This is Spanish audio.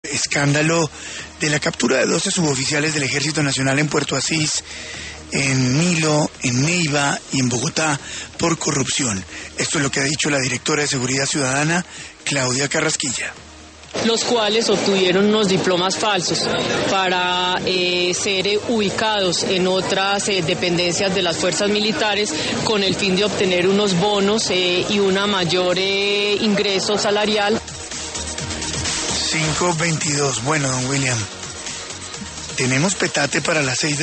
Escándalo de la captura de 12 suboficiales del Ejército Nacional en Puerto Asís, en Nilo, en Neiva y en Bogotá por corrupción. Esto es lo que ha dicho la directora de Seguridad Ciudadana, Claudia Carrasquilla. Los cuales obtuvieron unos diplomas falsos para ser ubicados en otras dependencias de las fuerzas militares con el fin de obtener unos bonos y una mayor ingreso salarial. 5:22. Bueno, don William, tenemos petate para las 6 de